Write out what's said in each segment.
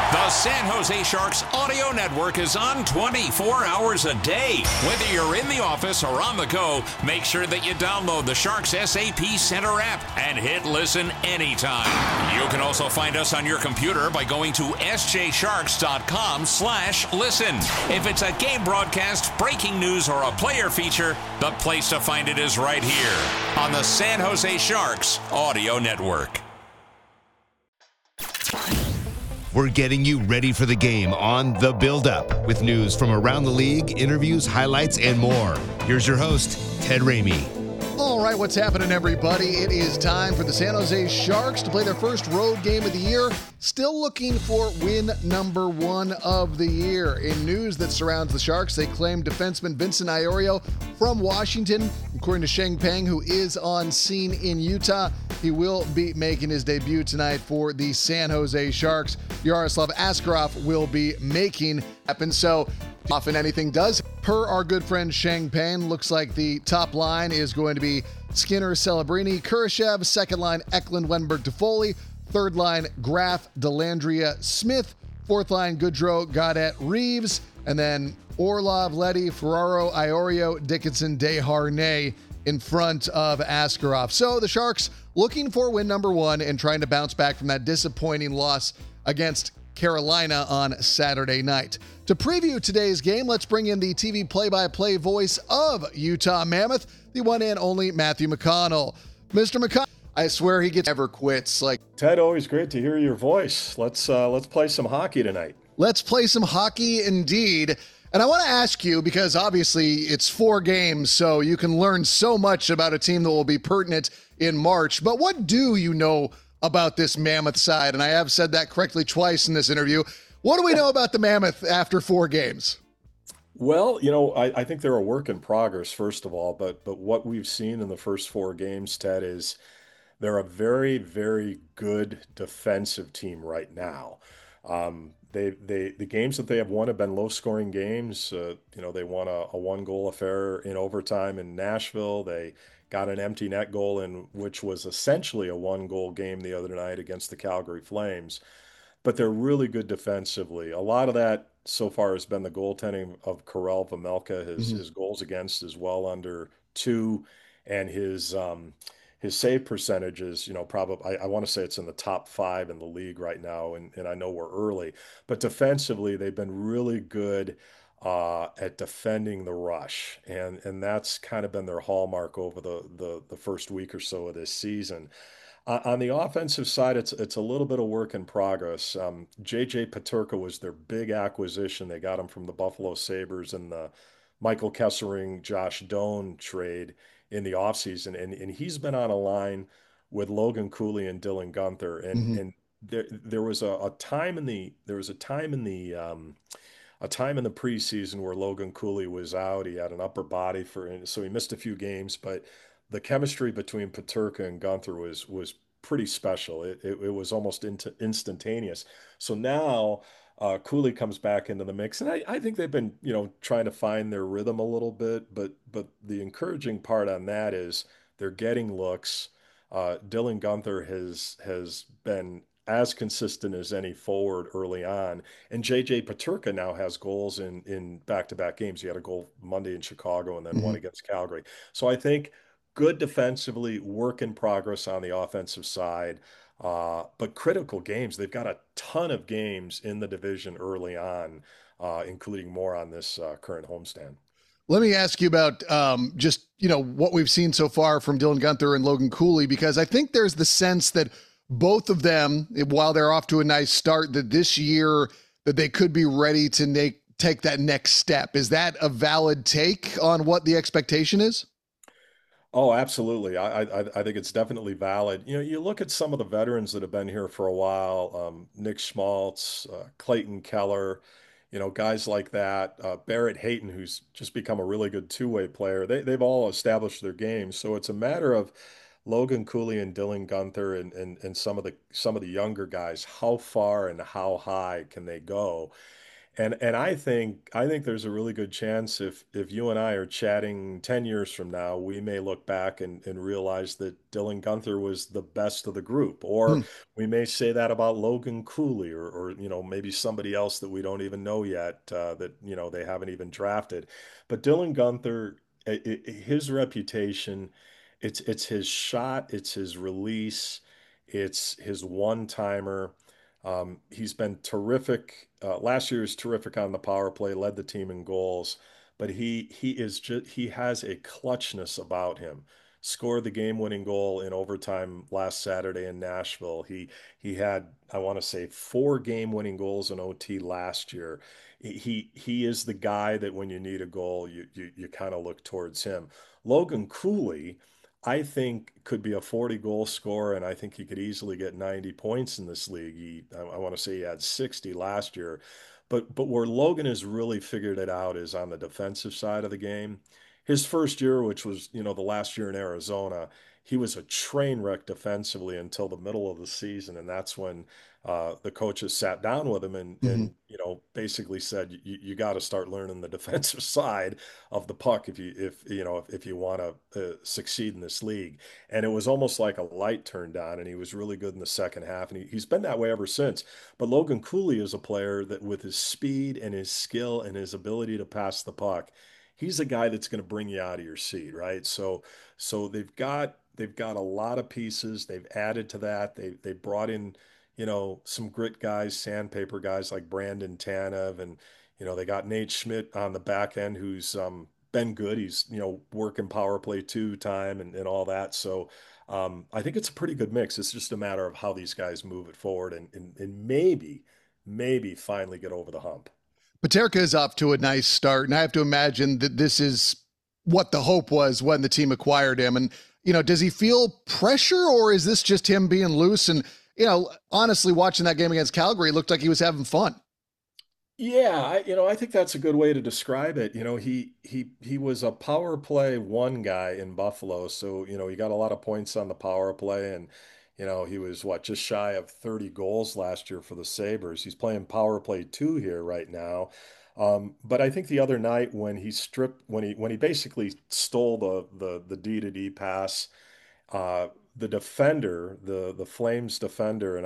The San Jose Sharks audio network is on 24 hours a day. Whether you're in the office or on the go, make sure that you download the Sharks SAP Center app and hit listen anytime. You can also find us on your computer by going to sjsharks.com/listen. If it's a game broadcast, breaking news, or a player feature, the place to find it is right here on the San Jose Sharks audio network. We're getting you ready for the game on The Build-Up with news from around the league, interviews, highlights, and more. Here's your host, Ted Ramey. All right, what's happening, everybody? It is time for the San Jose Sharks to play their first road game of the year. Still looking for win number 1 of the year. In news that surrounds the Sharks, they claim defenseman Vincent Iorio from Washington. According to Sheng Peng, who is on scene in Utah, he will be making his debut tonight for the San Jose Sharks. Yaroslav Askarov will be making happen. So often anything does. Per our good friend Sheng Peng, looks like the top line is going to be Skinner, Celebrini, Kurashev, second line Eklund, Wenberg, Toffoli, third line Graf, Delandria, Smith, fourth line Goodrow, Gaudette, Reeves, and then Orlov, Leddy, Ferraro, Iorio, Dickinson, Desharnais in front of Askarov. So the Sharks looking for win number 1 and trying to bounce back from that disappointing loss against Carolina on Saturday night. To preview today's game, let's bring in the TV play-by-play voice of Utah Mammoth, the one and only Matthew McConnell. Mr. McConnell, I swear he never quits. Ted, always great to hear your voice. Let's play some hockey tonight. Let's play some hockey indeed. And I want to ask you, because obviously it's 4 games, so you can learn so much about a team that will be pertinent in March. But what do you know about this Mammoth side? And I have said that correctly twice in this interview. What do we know about the Mammoth after 4 games? Well, I think they're a work in progress, first of all, but what we've seen in the first 4 games, Ted, is they're a very, very good defensive team right now. The games that they have won have been low-scoring games. They won a 1-goal affair in overtime in Nashville. They got an empty net goal in which was essentially a 1-goal game the other night against the Calgary Flames. But they're really good defensively. A lot of that so far has been the goaltending of Karel Vejmelka. His goals against is well under 2, and his save percentage is, probably, I want to say it's in the top 5 in the league right now, and I know we're early. But defensively, they've been really good at defending the rush, and that's kind of been their hallmark over the first week or so of this season. On the offensive side, it's a little bit of work in progress. J.J. Peterka was their big acquisition. They got him from the Buffalo Sabres in the Michael Kesselring, Josh Doan trade in the offseason, and he's been on a line with Logan Cooley and Dylan Guenther, and there was a time in the preseason where Logan Cooley was out. He had an upper body so he missed a few games, but the chemistry between Peterka and Guenther was pretty special. It was almost instantaneous. So now Cooley comes back into the mix, and I think they've been trying to find their rhythm a little bit. But the encouraging part on that is they're getting looks. Dylan Guenther has been as consistent as any forward early on, and J.J. Peterka now has goals in back-to-back games. He had a goal Monday in Chicago and then one against Calgary. So I think good defensively, work in progress on the offensive side, but critical games. They've got a ton of games in the division early on, including more on this current homestand. Let me ask you about what we've seen so far from Dylan Guenther and Logan Cooley, because I think there's the sense that both of them, while they're off to a nice start, that this year that they could be ready to take that next step. Is that a valid take on what the expectation is? Oh, absolutely. I think it's definitely valid. You look at some of the veterans that have been here for a while, Nick Schmaltz, Clayton Keller, guys like that, Barrett Hayton, who's just become a really good two-way player. They've all established their games. So it's a matter of Logan Cooley and Dylan Guenther and some of the younger guys, how far and how high can they go? And I think there's a really good chance if you and I are chatting 10 years from now, we may look back and realize that Dylan Gunther was the best of the group. Or Hmm. we may say that about Logan Cooley or maybe somebody else that we don't even know yet, that they haven't even drafted. But Dylan Gunther, his reputation, it's his shot, it's his release, it's his one-timer. He's been terrific. Last year was terrific on the power play, led the team in goals, but he has a clutchness about him. Scored the game-winning goal in overtime last Saturday in Nashville. He had, I want to say, 4 game-winning goals in OT last year. He is the guy that when you need a goal, you kind of look towards him. Logan Cooley, I think could be a 40 goal scorer, and I think he could easily get 90 points in this league. I want to say he had 60 last year, but where Logan has really figured it out is on the defensive side of the game. His first year, which was the last year in Arizona, he was a train wreck defensively until the middle of the season, and that's when the coaches sat down with him and Hmm. basically said you got to start learning the defensive side of the puck if you want to succeed in this league. And it was almost like a light turned on, and he was really good in the second half, and he's been that way ever since. But Logan Cooley is a player that, with his speed and his skill and his ability to pass the puck, he's a guy that's going to bring you out of your seat, right? So they've got a lot of pieces. They've added to that. They brought in some grit guys, sandpaper guys like Brandon Tanev, and they got Nate Schmidt on the back end, who's been good. He's working power play 2 time and all that. So I think it's a pretty good mix. It's just a matter of how these guys move it forward and maybe finally get over the hump. Paterka is off to a nice start, and I have to imagine that this is what the hope was when the team acquired him. And, does he feel pressure, or is this just him being loose? And, honestly, watching that game against Calgary, it looked like he was having fun. Yeah, I think that's a good way to describe it. He was a power play 1 guy in Buffalo, so he got a lot of points on the power play, and he was just shy of 30 goals last year for the Sabres. He's playing power play 2 here right now. But I think the other night when he basically stole the D to D pass, the defender, the Flames defender,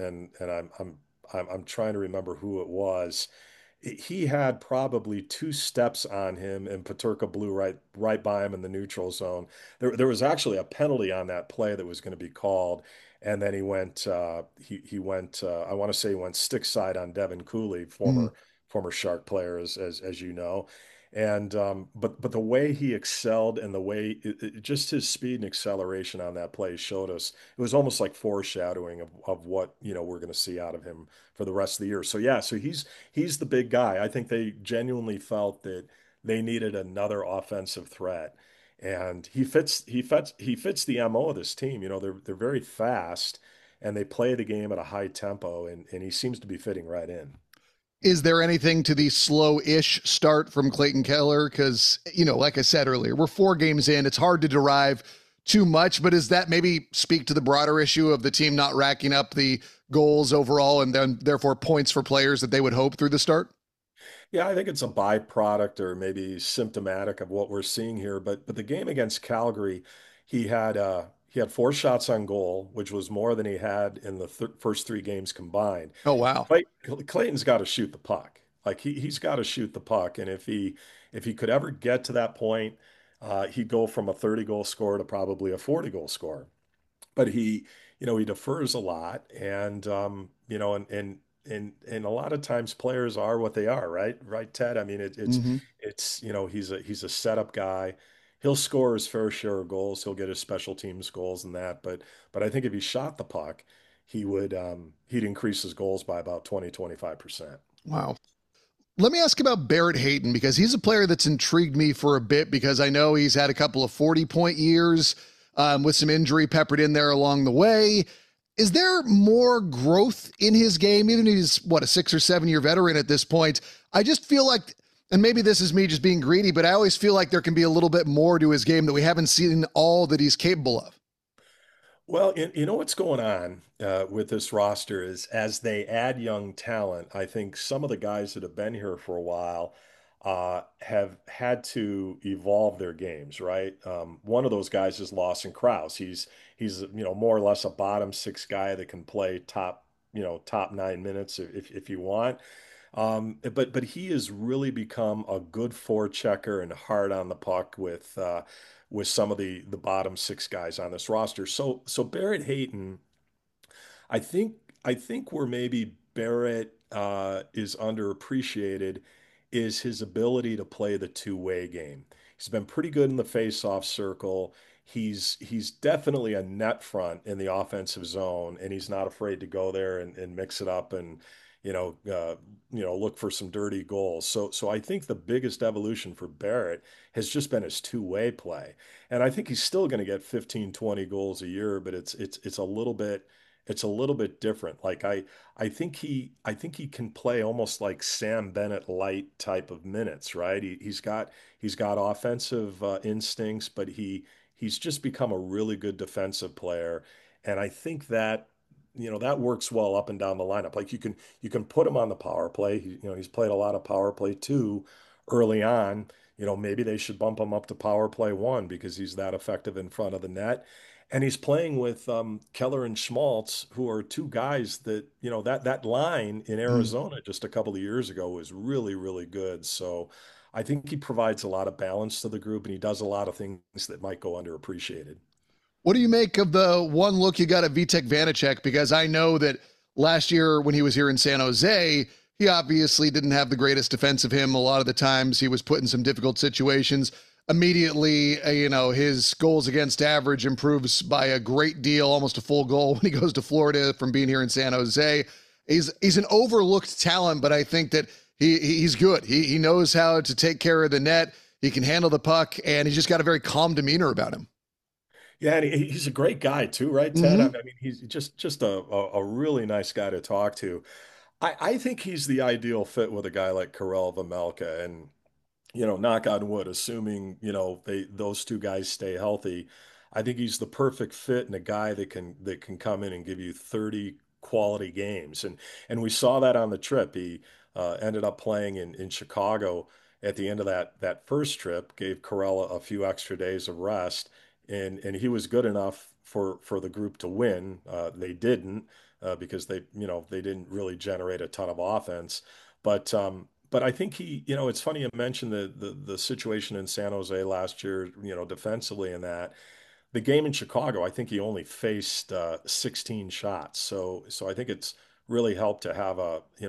and I'm trying to remember who it was. He had probably 2 steps on him, and Paterka blew right by him in the neutral zone. There was actually a penalty on that play that was going to be called, and then he went he went I want to say he went stick side on Devin Cooley, Mhm. former Shark player, as you know. And but the way he excelled, and the way just his speed and acceleration on that play showed us, it was almost like foreshadowing of what we're going to see out of him for the rest of the year. So yeah, so he's the big guy. I think they genuinely felt that they needed another offensive threat, and he fits the MO of this team. They're very fast, and they play the game at a high tempo, and he seems to be fitting right in. Is there anything to the slow-ish start from Clayton Keller? Because, like I said earlier, we're 4 games in. It's hard to derive too much, but does that maybe speak to the broader issue of the team not racking up the goals overall and then therefore points for players that they would hope through the start? Yeah, I think it's a byproduct or maybe symptomatic of what we're seeing here. But the game against Calgary, he had 4 shots on goal, which was more than he had in the first 3 games combined. Oh, wow. Clay, Clayton's got to shoot the puck. Like he's got to shoot the puck, and if he could ever get to that point, he'd go from a 30 goal scorer to probably a 40 goal scorer. But he defers a lot, and and a lot of times players are what they are, right, Ted. I mean, Hmm. he's a setup guy. He'll score his fair share of goals. He'll get his special teams goals and that. But I think if he shot the puck, he'd increase his goals by about 20-25%. Wow. Let me ask about Barrett Hayton, because he's a player that's intrigued me for a bit, because I know he's had a couple of 40-point years with some injury peppered in there along the way. Is there more growth in his game? Even if he's, a 6 or 7 year veteran at this point, I just feel like, and maybe this is me just being greedy, but I always feel like there can be a little bit more to his game that we haven't seen all that he's capable of. Well, you know what's going on with this roster is as they add young talent, I think some of the guys that have been here for a while have had to evolve their games, right? One of those guys is Lawson Krause. He's more or less a bottom six guy that can play top 9 minutes if you want. But he has really become a good forechecker and hard on the puck with some of the bottom six guys on this roster. So Barrett Hayton, I think I think where maybe Barrett is underappreciated is his ability to play the two-way game. He's been pretty good in the face-off circle. He's definitely a net front in the offensive zone, and he's not afraid to go there and mix it up and you know uh, look for some dirty goals. So I think the biggest evolution for Barrett has just been his two-way play, and I think he's still going to get 15, 20 goals a year, but it's a little bit different. I think he can play almost like Sam Bennett light type of minutes, right? He's got offensive instincts, but he's just become a really good defensive player, and I think that that works well up and down the lineup. Like you can put him on the power play. He's played a lot of power play too early on. Maybe they should bump him up to power play one because he's that effective in front of the net. And he's playing with Keller and Schmaltz, who are two guys that, that line in Mm. Arizona just a couple of years ago was really, really good. So I think he provides a lot of balance to the group and he does a lot of things that might go underappreciated. What do you make of the one look you got at Vitek Vanacek? Because I know that last year when he was here in San Jose, he obviously didn't have the greatest defense of him. A lot of the times he was put in some difficult situations. Immediately, his goals against average improves by a great deal, almost a full goal when he goes to Florida from being here in San Jose. He's an overlooked talent, but I think that he's good. He knows how to take care of the net. He can handle the puck, and he's just got a very calm demeanor about him. Yeah, and he's a great guy too, right, Ted? I Mm-hmm. mean, he's just a really nice guy to talk to. I think he's the ideal fit with a guy like Karel Vejmelka, and knock on wood, assuming, those two guys stay healthy, I think he's the perfect fit and a guy that can come in and give you 30 quality games. And we saw that on the trip. He ended up playing in Chicago at the end of that first trip, gave Corella a few extra days of rest, and he was good enough for the group to win. They didn't because they didn't really generate a ton of offense. But I think it's funny you mentioned the situation in San Jose last year, defensively in that. The game in Chicago, I think he only faced 16 shots. So I think it's really helped to have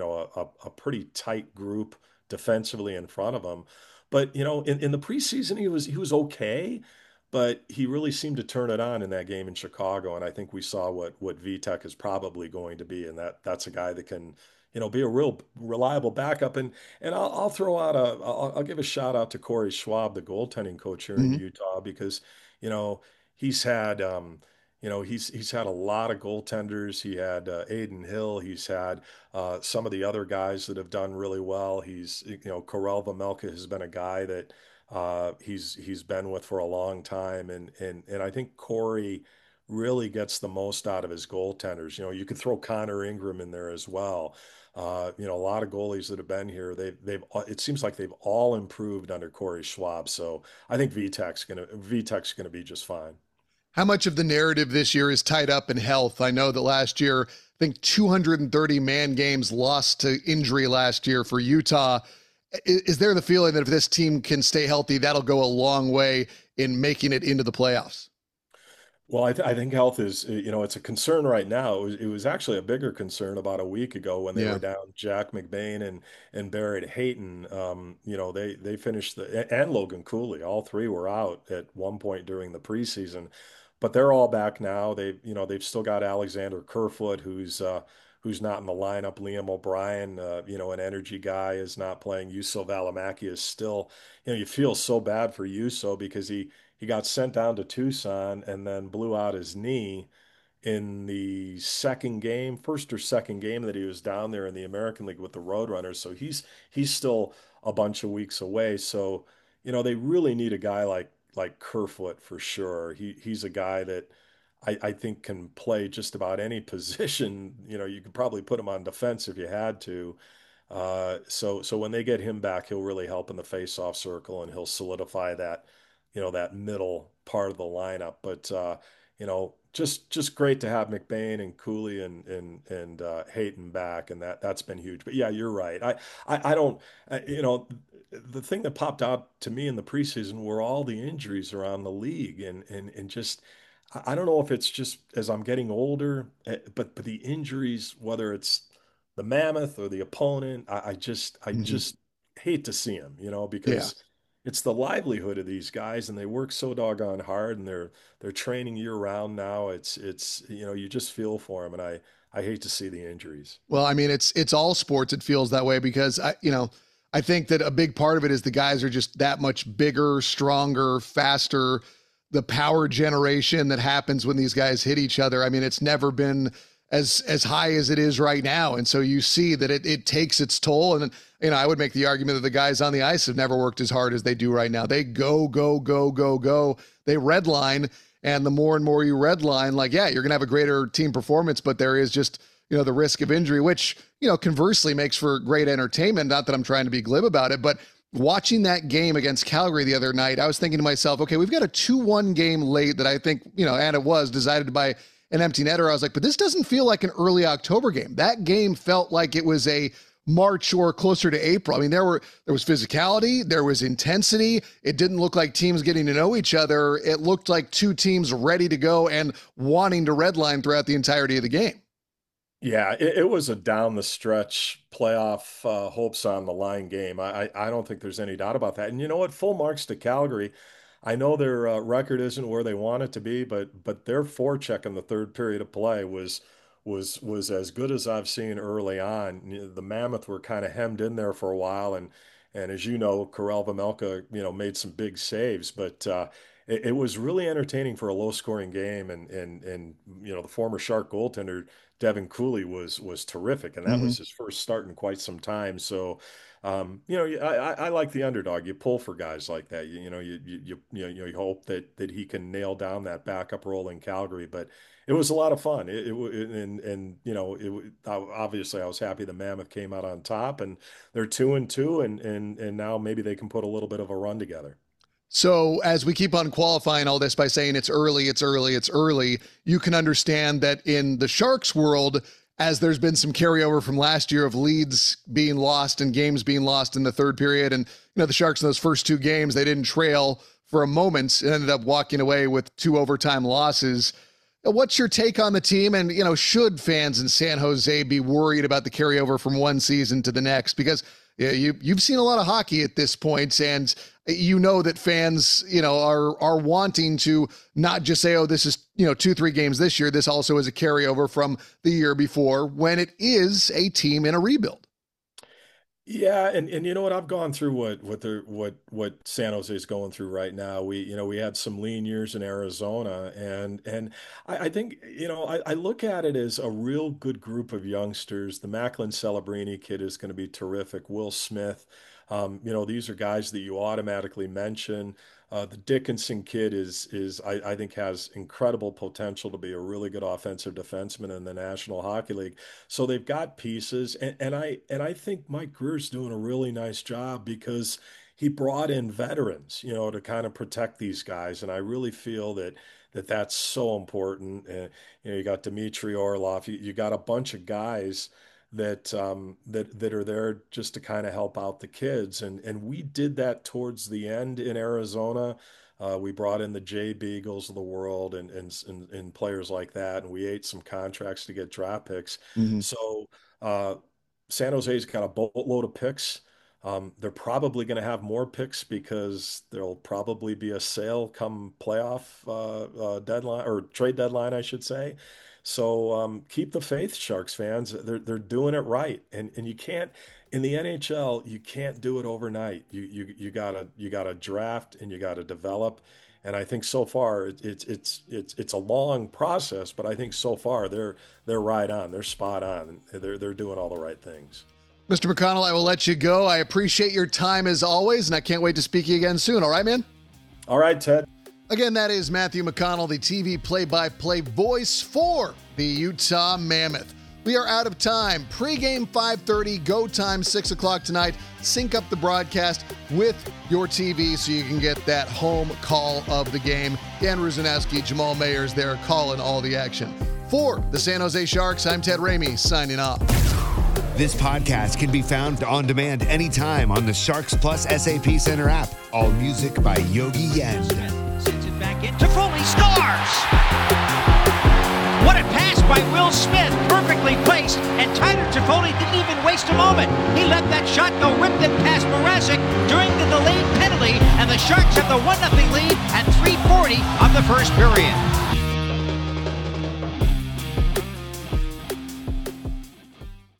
a pretty tight group defensively in front of him. But in the preseason he was okay, but he really seemed to turn it on in that game in Chicago. And I think we saw what VTech is probably going to be, and that's a guy that can be a real reliable backup. And I'll throw out I'll give a shout out to Corey Schwab, the goaltending coach here in Mm-hmm. Utah, because you know he's had he's had a lot of goaltenders. He had Aiden Hill. He's had some of the other guys that have done really well. Karel Vejmelka has been a guy that he's been with for a long time, and I think Corey really gets the most out of his goaltenders. You could throw Connor Ingram in there as well. A lot of goalies that have been here, they've it seems like they've all improved under Corey Schwab. So I think VTech's gonna be just fine. How much of the narrative this year is tied up in health? I know that last year, I think 230 man games lost to injury last year for Utah. Is there the feeling that if this team can stay healthy, that'll go a long way in making it into the playoffs? Well, I think health is, it's a concern right now. It was actually a bigger concern about a week ago when they were Yeah. down Jack McBain and Barrett Hayton. They finished and Logan Cooley. All three were out at one point during the preseason, but they're all back now. They've still got Alexander Kerfoot, who's not in the lineup. Liam O'Brien, an energy guy, is not playing. Juuso Valimaki is still, you feel so bad for Juuso because he got sent down to Tucson and then blew out his knee in the first or second game that he was down there in the American League with the Roadrunners. So he's still a bunch of weeks away. So, they really need a guy like Kerfoot for sure. He's a guy that I think can play just about any position. You could probably put him on defense if you had to. So when they get him back, he'll really help in the face-off circle, and he'll solidify that, that middle part of the lineup. But just great to have McBain and Cooley and Hayton back, and that's been huge. But yeah, you're right. I don't, the thing that popped out to me in the preseason were all the injuries around the league, and just. I don't know if it's just as I'm getting older, but the injuries, whether it's the mammoth or the opponent, I Hmm. just hate to see them, Yeah. because it's the livelihood of these guys, and they work so doggone hard, and they're training year round now. It's you just feel for them, and I hate to see the injuries. Well, I mean, it's all sports. It feels that way because I think that a big part of it is the guys are just that much bigger, stronger, faster. The power generation that happens when these guys hit each other. I mean, it's never been as high as it is right now, and so you see that it takes its toll. And I would make the argument that the guys on the ice have never worked as hard as they do right now. They go go go go go. They redline, and the more and more you redline, like yeah, you're gonna have a greater team performance, but there is just the risk of injury, which, conversely makes for great entertainment. Not that I'm trying to be glib about it, but watching that game against Calgary the other night, I was thinking to myself, okay, we've got a 2-1 game late that I think, and it was decided by an empty netter. I was like, but this doesn't feel like an early October game. That game felt like it was a March or closer to April. I mean, there was physicality, there was intensity. It didn't look like teams getting to know each other. It looked like two teams ready to go and wanting to redline throughout the entirety of the game. Yeah, it was a down the stretch playoff hopes on the line game. I don't think there's any doubt about that. And you know what? Full marks to Calgary. I know their record isn't where they want it to be, but their forecheck in the third period of play was as good as I've seen early on. The Mammoth were kind of hemmed in there for a while, and as you know, Karel Vejmelka, made some big saves, but it was really entertaining for a low scoring game, and the former Shark goaltender Devin Cooley was terrific, and that Mm-hmm. was his first start in quite some time. So, I like the underdog. You pull for guys like that. You hope that he can nail down that backup role in Calgary. But it was a lot of fun. Obviously I was happy the Mammoth came out on top, and they're 2-2, and now maybe they can put a little bit of a run together. So as we keep on qualifying all this by saying it's early, it's early, it's early, you can understand that in the Sharks world, as there's been some carryover from last year of leads being lost and games being lost in the third period. And, the Sharks in those first two games, they didn't trail for a moment and ended up walking away with 2 overtime losses. What's your take on the team? And, should fans in San Jose be worried about the carryover from one season to the next? Because you've seen a lot of hockey at this point, and that fans, are wanting to not just say, oh, this is, 2-3 games this year. This also is a carryover from the year before when it is a team in a rebuild. Yeah, and you know what? I've gone through what San Jose is going through right now. We had some lean years in Arizona, and I think I look at it as a real good group of youngsters. The Macklin Celebrini kid is going to be terrific. Will Smith, these are guys that you automatically mention. The Dickinson kid I think has incredible potential to be a really good offensive defenseman in the National Hockey League. So they've got pieces, and I think Mike Greer's doing a really nice job because he brought in veterans, to kind of protect these guys, and I really feel that's so important. You got Dmitry Orlov, you got a bunch of guys that are there just to kind of help out the kids, and we did that towards the end in Arizona. We brought in the Jay Beagles of the world and players like that, and we ate some contracts to get draft picks. Mm-hmm. So San Jose's got a boatload of picks. They're probably going to have more picks because there'll probably be a sale come playoff deadline or trade deadline, I should say. So keep the faith, Sharks fans. They're doing it right, and you can't in the NHL. You can't do it overnight. You gotta draft and you gotta develop. And I think so far it's a long process, but I think so far they're right on. They're spot on. They're doing all the right things. Mr. McConnell, I will let you go. I appreciate your time as always, and I can't wait to speak to you again soon. All right, man? All right, Ted. Again, that is Matthew McConnell, the TV play-by-play voice for the Utah Mammoth. We are out of time. Pre-game 5:30, go time 6 o'clock tonight. Sync up the broadcast with your TV so you can get that home call of the game. Dan Rusanowski, Jamal Mayers there calling all the action. For the San Jose Sharks, I'm Ted Ramey signing off. This podcast can be found on demand anytime on the Sharks Plus SAP Center app. All music by Yogi Yend. Sends it back in. Toffoli scores! What a pass by Will Smith, perfectly placed, and Tyler Toffoli didn't even waste a moment. He let that shot go, ripped it past Mrazek during the delayed penalty, and the Sharks have the 1-0 lead at 3:40 of the first period.